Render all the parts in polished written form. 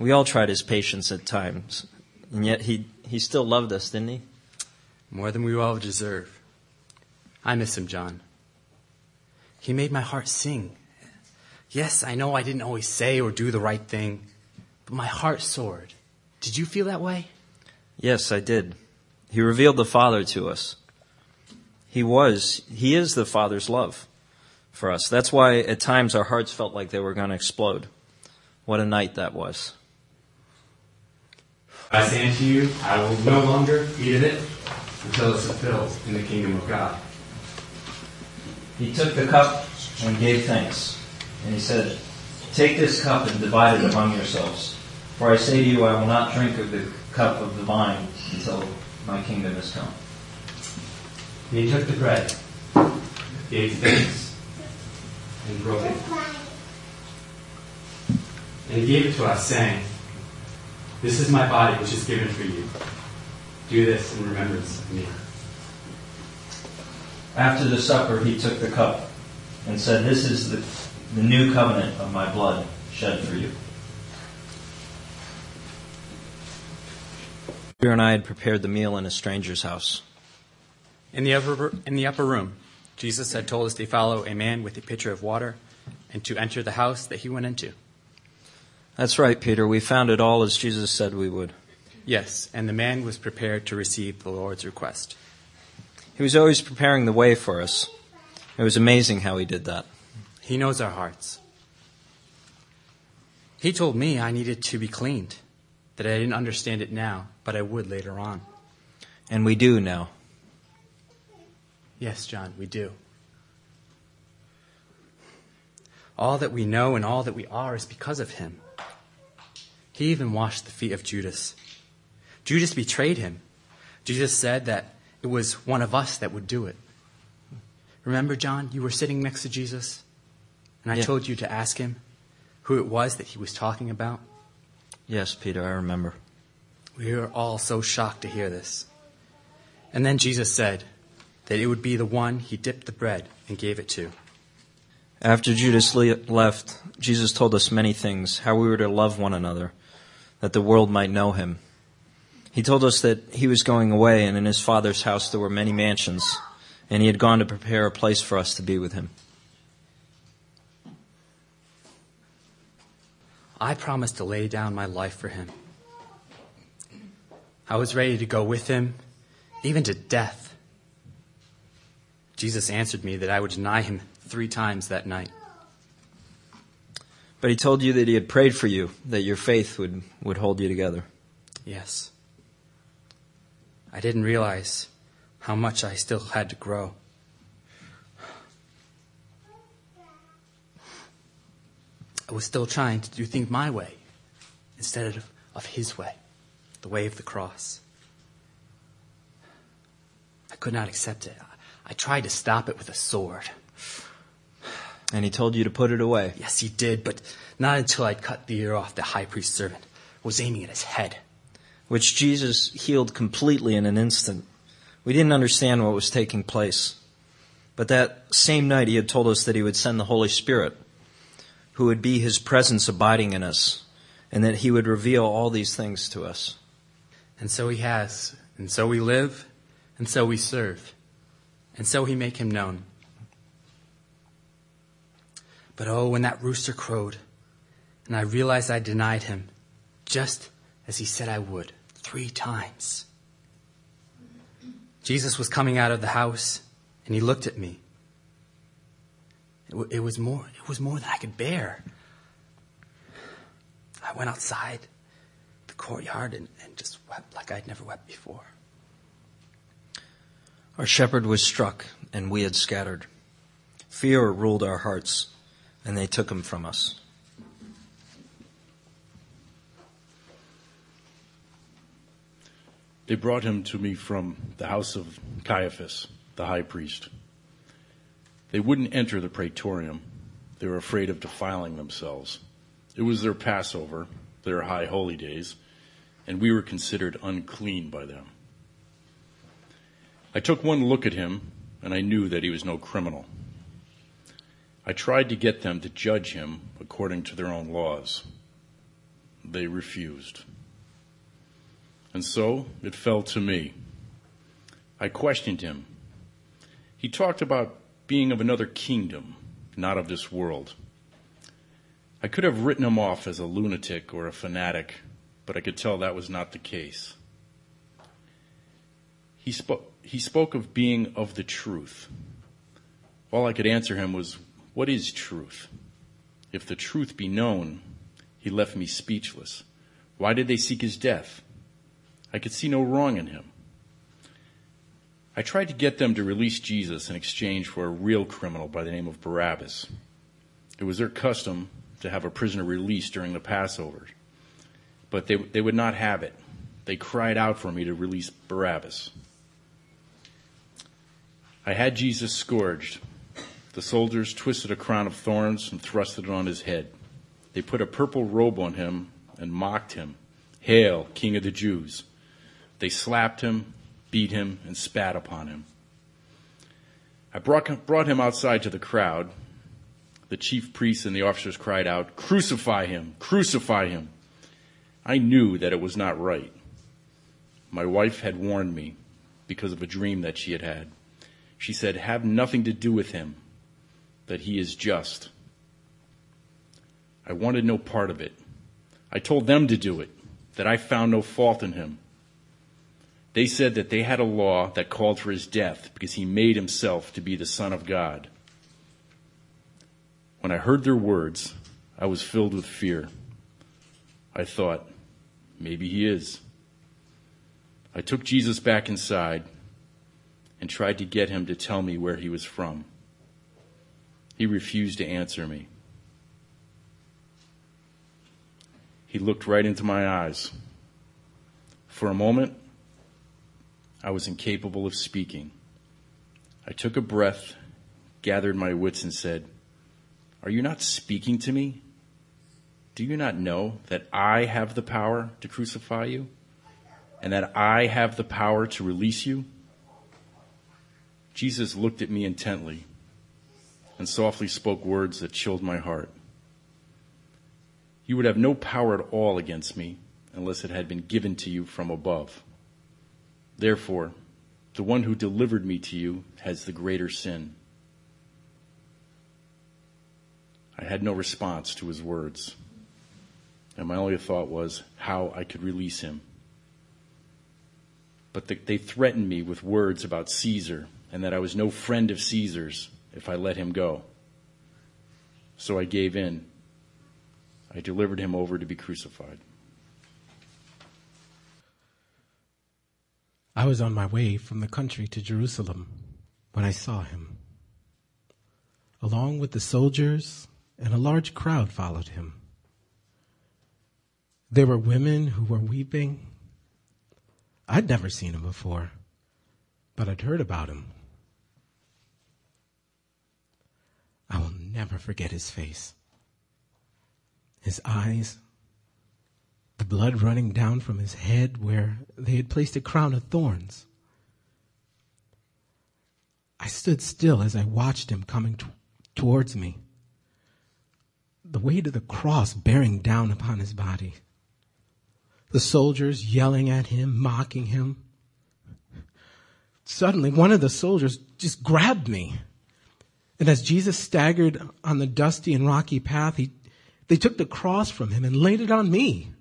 We all tried his patience at times, and yet he still loved us, didn't he? More than we all deserve. I miss him, John. He made my heart sing. Yes, I know I didn't always say or do the right thing, but my heart soared. Did you feel that way? Yes, I did. He revealed the Father to us. He is the Father's love for us. That's why at times our hearts felt like they were going to explode. What a night that was. I say unto you, I will no longer eat of it until it's fulfilled in the kingdom of God. He took the cup and gave thanks. And he said, "Take this cup and divide it among yourselves. For I say to you, I will not drink of the cup of the vine until my kingdom is come." And he took the bread, gave thanks, and broke it. And he gave it to us, saying, "This is my body, which is given for you. Do this in remembrance of me." After the supper, he took the cup and said, "This is the new covenant of my blood shed for you." Peter and I had prepared the meal in a stranger's house. In the upper room, Jesus had told us to follow a man with a pitcher of water and to enter the house that he went into. That's right, Peter. We found it all as Jesus said we would. Yes, and the man was prepared to receive the Lord's request. He was always preparing the way for us. It was amazing how he did that. He knows our hearts. He told me I needed to be cleaned, that I didn't understand it now, but I would later on. And we do now. Yes, John, we do. All that we know and all that we are is because of him. He even washed the feet of Judas. Judas betrayed him. Jesus said that it was one of us that would do it. Remember, John, you were sitting next to Jesus, and I told you to ask him who it was that he was talking about? Yes, Peter, I remember. We were all so shocked to hear this. And then Jesus said that it would be the one he dipped the bread and gave it to. After Judas left, Jesus told us many things, how we were to love one another, that the world might know him. He told us that he was going away, and in his Father's house there were many mansions, and he had gone to prepare a place for us to be with him. I promised to lay down my life for him. I was ready to go with him, even to death. Jesus answered me that I would deny him 3 times that night. But he told you that he had prayed for you, that your faith would hold you together. Yes. I didn't realize how much I still had to grow. I was still trying to do things my way instead of his way, the way of the cross. I could not accept it. I tried to stop it with a sword. And he told you to put it away. Yes, he did, but not until I'd cut the ear off the high priest's servant. I was aiming at his head. Which Jesus healed completely in an instant. We didn't understand what was taking place. But that same night he had told us that he would send the Holy Spirit, who would be his presence abiding in us, and that he would reveal all these things to us. And so he has, and so we live, and so we serve, and so we make him known. But oh, when that rooster crowed, and I realized I denied him, just as he said I would, 3 times. Jesus was coming out of the house, and he looked at me. It was more than I could bear. I went outside the courtyard and just wept like I'd never wept before. Our shepherd was struck, and we had scattered. Fear ruled our hearts, and they took him from us. They brought him to me from the house of Caiaphas, the high priest. They wouldn't enter the praetorium. They were afraid of defiling themselves. It was their Passover, their high holy days, and we were considered unclean by them. I took one look at him, and I knew that he was no criminal. I tried to get them to judge him according to their own laws. They refused. And so it fell to me. I questioned him. He talked about being of another kingdom, not of this world. I could have written him off as a lunatic or a fanatic, but I could tell that was not the case. He spoke of being of the truth. All I could answer him was, what is truth? If the truth be known, he left me speechless. Why did they seek his death? I could see no wrong in him. I tried to get them to release Jesus in exchange for a real criminal by the name of Barabbas. It was their custom to have a prisoner released during the Passover, but they would not have it. They cried out for me to release Barabbas. I had Jesus scourged. The soldiers twisted a crown of thorns and thrust it on his head. They put a purple robe on him and mocked him. Hail, King of the Jews! They slapped him, beat him, and spat upon him. I brought him outside to the crowd. The chief priests and the officers cried out, "Crucify him! Crucify him!" I knew that it was not right. My wife had warned me because of a dream that she had had. She said, "Have nothing to do with him, that he is just." I wanted no part of it. I told them to do it, that I found no fault in him. They said that they had a law that called for his death because he made himself to be the Son of God. When I heard their words, I was filled with fear. I thought, maybe he is. I took Jesus back inside and tried to get him to tell me where he was from. He refused to answer me. He looked right into my eyes. For a moment, I was incapable of speaking. I took a breath, gathered my wits, and said, "Are you not speaking to me? Do you not know that I have the power to crucify you, and that I have the power to release you?" Jesus looked at me intently and softly spoke words that chilled my heart. "You would have no power at all against me unless it had been given to you from above. Therefore, the one who delivered me to you has the greater sin." I had no response to his words, and my only thought was how I could release him. But they threatened me with words about Caesar and that I was no friend of Caesar's if I let him go. So I gave in. I delivered him over to be crucified. I was on my way from the country to Jerusalem when I saw him. Along with the soldiers and a large crowd followed him. There were women who were weeping. I'd never seen him before, but I'd heard about him. I will never forget his face. His eyes, the blood running down from his head where they had placed a crown of thorns. I stood still as I watched him coming towards me, the weight of the cross bearing down upon his body. The soldiers yelling at him, mocking him. Suddenly, one of the soldiers just grabbed me. And as Jesus staggered on the dusty and rocky path, they took the cross from him and laid it on me.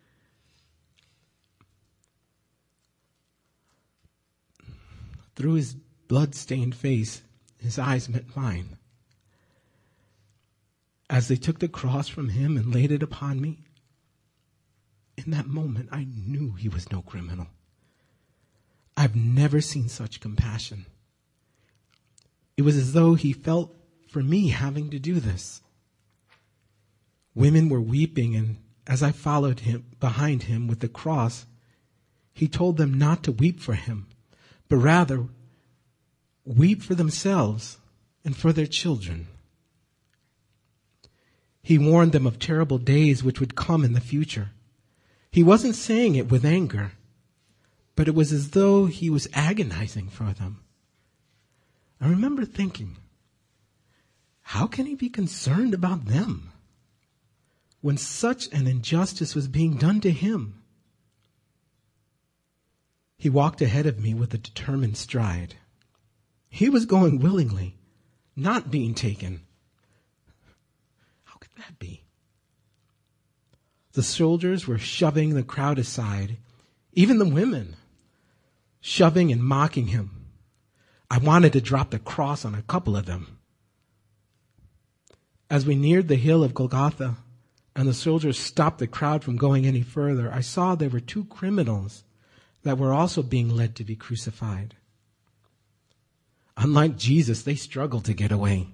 Through his blood-stained face, his eyes met mine. As they took the cross from him and laid it upon me, in that moment, I knew he was no criminal. I've never seen such compassion. It was as though he felt for me having to do this. Women were weeping, and as I followed him behind him with the cross, he told them not to weep for him, but rather weep for themselves and for their children. He warned them of terrible days which would come in the future. He wasn't saying it with anger, but it was as though he was agonizing for them. I remember thinking, how can he be concerned about them? when such an injustice was being done to him? He walked ahead of me with a determined stride. He was going willingly, not being taken. How could that be? The soldiers were shoving the crowd aside, even the women, shoving and mocking him. I wanted to drop the cross on a couple of them. As we neared the hill of Golgotha and the soldiers stopped the crowd from going any further, I saw there were 2 criminals that were also being led to be crucified. Unlike Jesus, they struggled to get away.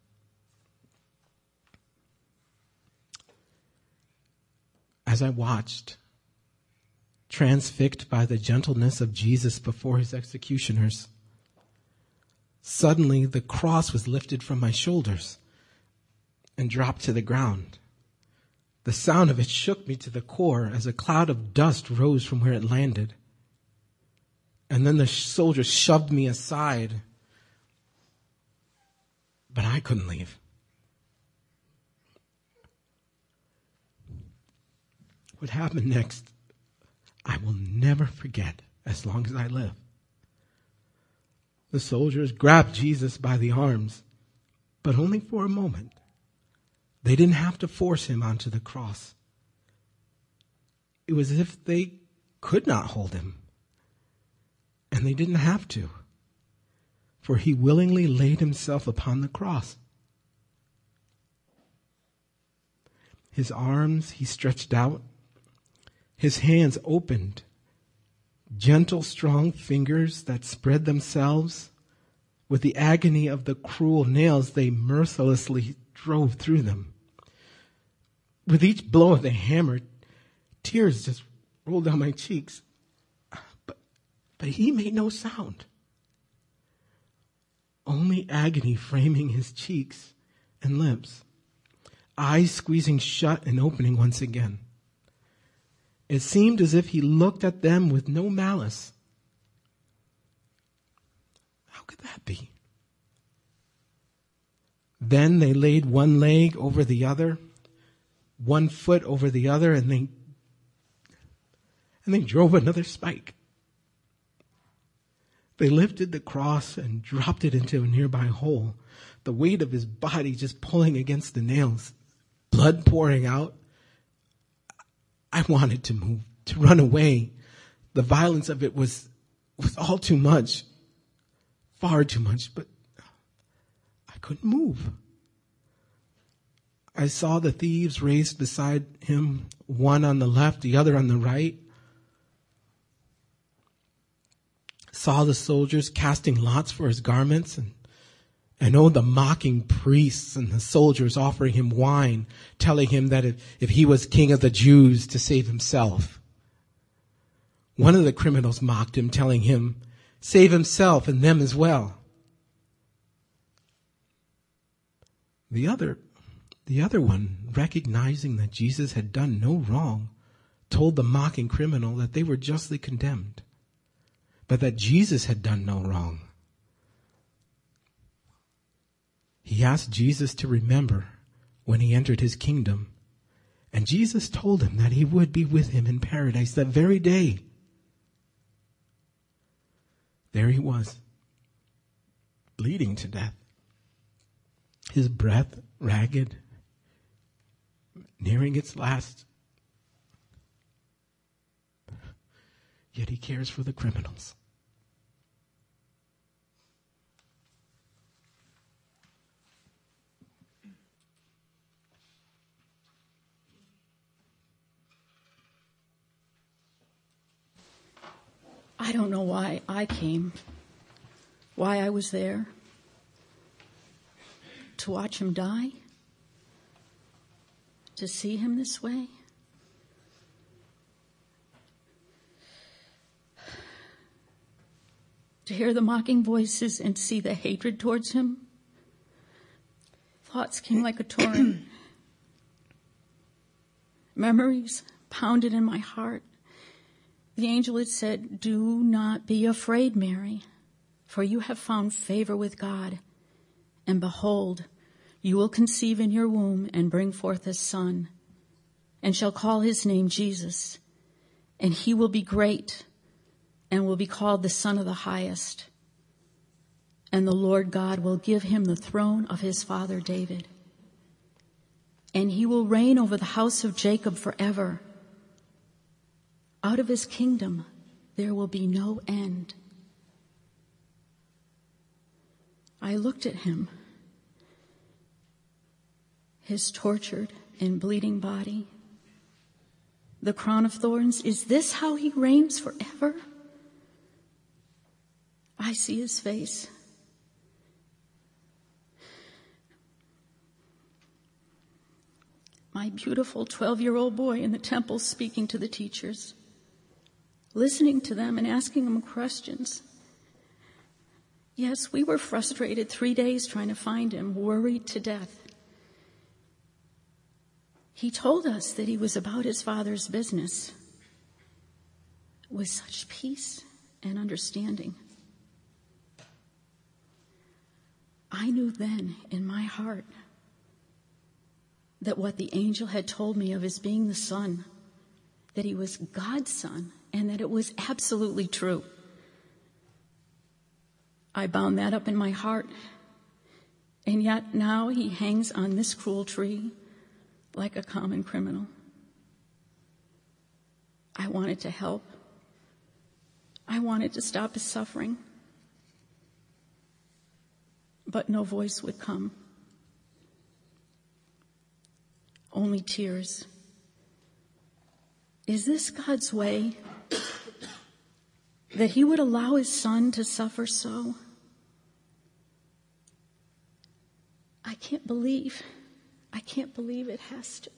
As I watched, transfixed by the gentleness of Jesus before his executioners, suddenly the cross was lifted from my shoulders and dropped to the ground. The sound of it shook me to the core as a cloud of dust rose from where it landed. And then the soldiers shoved me aside, but I couldn't leave. What happened next, I will never forget as long as I live. The soldiers grabbed Jesus by the arms, but only for a moment. They didn't have to force him onto the cross. It was as if they could not hold him. And they didn't have to, for he willingly laid himself upon the cross. His arms he stretched out, his hands opened, gentle, strong fingers that spread themselves. With the agony of the cruel nails, they mercilessly drove through them. With each blow of the hammer, tears just rolled down my cheeks. But he made no sound. Only agony framing his cheeks and lips, eyes squeezing shut and opening once again. It seemed as if he looked at them with no malice. How could that be? Then they laid one leg over the other, one foot over the other, and they drove another spike. They lifted the cross and dropped it into a nearby hole, the weight of his body just pulling against the nails, blood pouring out. I wanted to move, to run away. The violence of it was all too much, far too much, but I couldn't move. I saw the thieves raised beside him, one on the left, the other on the right. Saw the soldiers casting lots for his garments, and the mocking priests and the soldiers offering him wine, telling him that if he was king of the Jews, to save himself. One of the criminals mocked him, telling him, save himself and them as well. The other one, recognizing that Jesus had done no wrong, told the mocking criminal that they were justly condemned, but that Jesus had done no wrong. He asked Jesus to remember when he entered his kingdom, and Jesus told him that he would be with him in paradise that very day. There he was, bleeding to death, his breath ragged, nearing its last. Yet he cares for the criminals. I don't know why I came, why I was there. To watch him die? To see him this way? To hear the mocking voices and see the hatred towards him? Thoughts came like a torrent. Memories pounded in my heart. The angel had said, "Do not be afraid, Mary, for you have found favor with God. And behold, you will conceive in your womb and bring forth a son, and shall call his name Jesus. And he will be great and will be called the Son of the Highest. And the Lord God will give him the throne of his father David. And he will reign over the house of Jacob forever. Out of his kingdom there will be no end. I looked at him, his tortured and bleeding body, the crown of thorns. Is this how he reigns forever? I see his face. My beautiful 12-year-old boy in the temple speaking to the teachers, listening to them and asking them questions. Yes, we were frustrated 3 days trying to find him, worried to death. He told us that he was about his Father's business with such peace and understanding. I knew then in my heart that what the angel had told me of his being the Son, that he was God's Son, and that it was absolutely true. I bound that up in my heart, and yet now he hangs on this cruel tree like a common criminal. I wanted to help. I wanted to stop his suffering, but no voice would come. Only tears. Is this God's way? That he would allow his Son to suffer so? I can't believe it has to.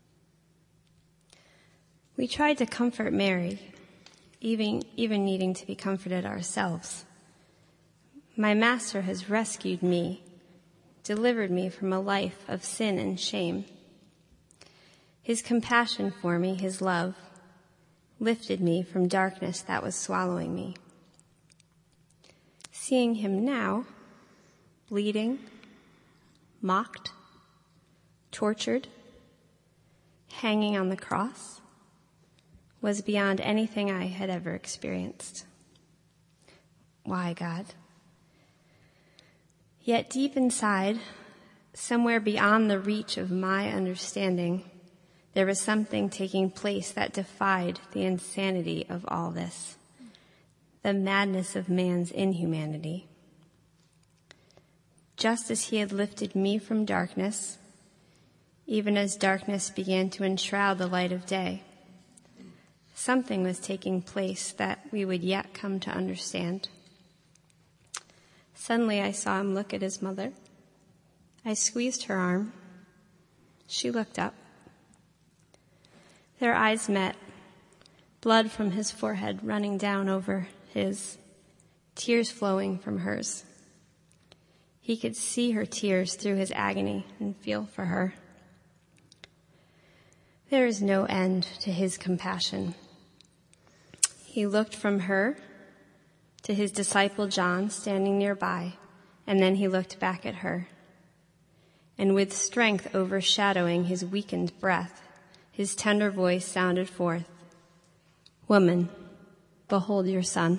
We tried to comfort Mary, even needing to be comforted ourselves. My Master has rescued me, delivered me from a life of sin and shame. His compassion for me, his love, lifted me from darkness that was swallowing me. Seeing him now, bleeding, mocked, tortured, hanging on the cross, was beyond anything I had ever experienced. Why, God? Yet deep inside, somewhere beyond the reach of my understanding, there was something taking place that defied the insanity of all this, the madness of man's inhumanity. Just as he had lifted me from darkness, even as darkness began to enshroud the light of day, something was taking place that we would yet come to understand. Suddenly I saw him look at his mother. I squeezed her arm. She looked up. Their eyes met, blood from his forehead running down over his, tears flowing from hers. He could see her tears through his agony and feel for her. There is no end to his compassion. He looked from her to his disciple John standing nearby, and then he looked back at her. And with strength overshadowing his weakened breath, his tender voice sounded forth, "Woman, behold your son."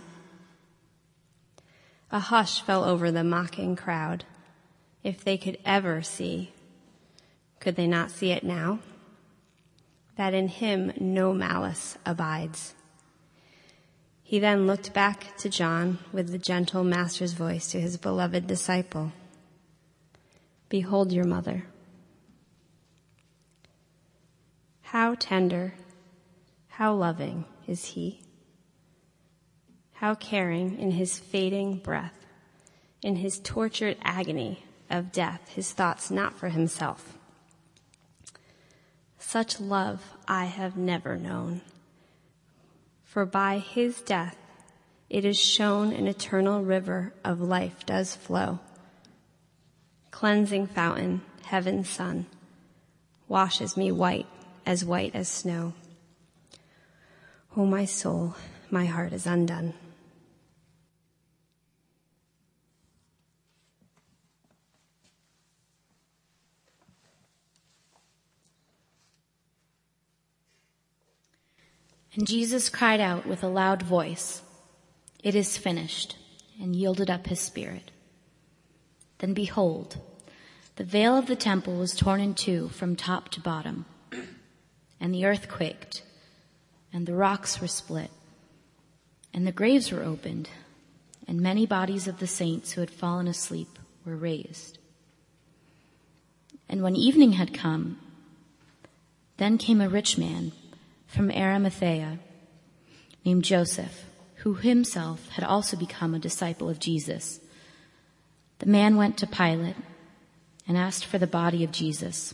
A hush fell over the mocking crowd. If they could ever see, could they not see it now? That in him no malice abides. He then looked back to John with the gentle master's voice to his beloved disciple. "Behold your mother." How tender, how loving is he. How caring in his fading breath, in his tortured agony of death, his thoughts not for himself. Such love I have never known. For by his death it is shown an eternal river of life does flow. Cleansing fountain, heaven's sun, washes me white as snow. Oh, my soul, my heart is undone. And Jesus cried out with a loud voice, "It is finished," and yielded up his spirit. Then behold, the veil of the temple was torn in two from top to bottom, and the earth quaked, and the rocks were split, and the graves were opened, and many bodies of the saints who had fallen asleep were raised. And when evening had come, then came a rich man from Arimathea named Joseph, who himself had also become a disciple of Jesus. The man went to Pilate and asked for the body of Jesus.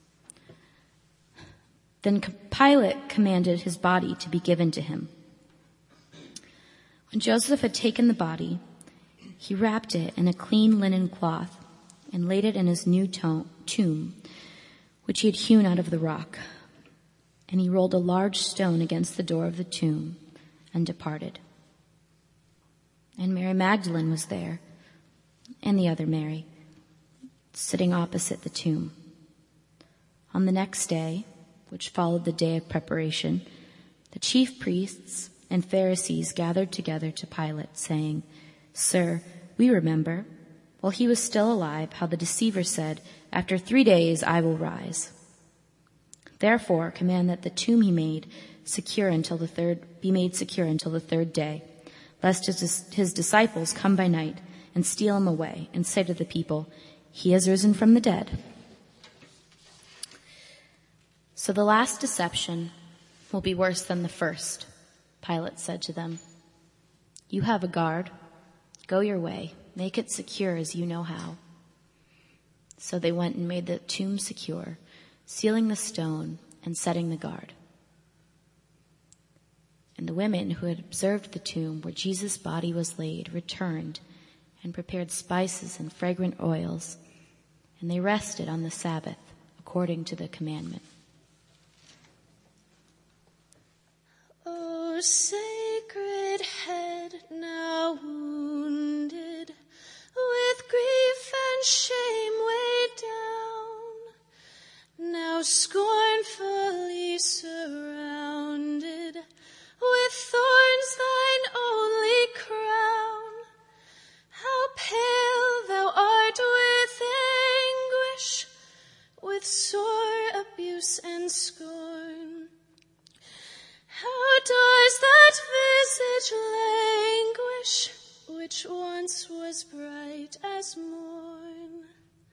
Then Pilate commanded his body to be given to him. When Joseph had taken the body, he wrapped it in a clean linen cloth and laid it in his new tomb, which he had hewn out of the rock. And he rolled a large stone against the door of the tomb and departed. And Mary Magdalene was there, and the other Mary, sitting opposite the tomb. On the next day, which followed the day of preparation, the chief priests and Pharisees gathered together to Pilate, saying, "Sir, we remember, while he was still alive, how the deceiver said, 'After 3 days I will rise.' Therefore, command that the tomb be made secure until the third day, lest his disciples come by night and steal him away and say to the people, 'He has risen from the dead.'" "So the last deception will be worse than the first," Pilate said to them. "You have a guard. Go your way. Make it secure as you know how." So they went and made the tomb secure, sealing the stone and setting the guard. And the women who had observed the tomb where Jesus' body was laid returned and prepared spices and fragrant oils, and they rested on the Sabbath according to the commandment. O sacred head, now wounded, with grief and shame weighed down, now scornfully surrounded, with thorns thine only crown. How pale thou art with anguish, with sore abuse and scorn. How does that visage languish, which once was bright as morn?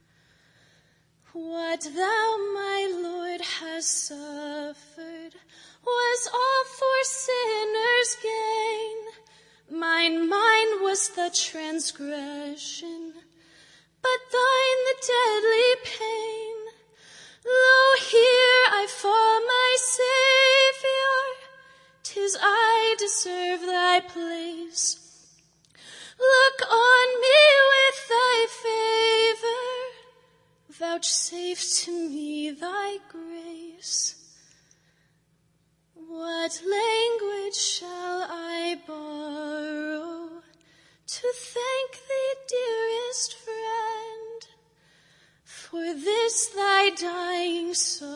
What thou, my Lord, hast suffered was all for sinners' gain. Mine was the transgression, but thine the deadly pain. Lo, here I fall, my Savior, 'tis I deserve thy place. Look on me with thy favor, vouchsafe to me thy grace. What language shall I borrow to thank thee, dearest friend, for this thy dying sorrow?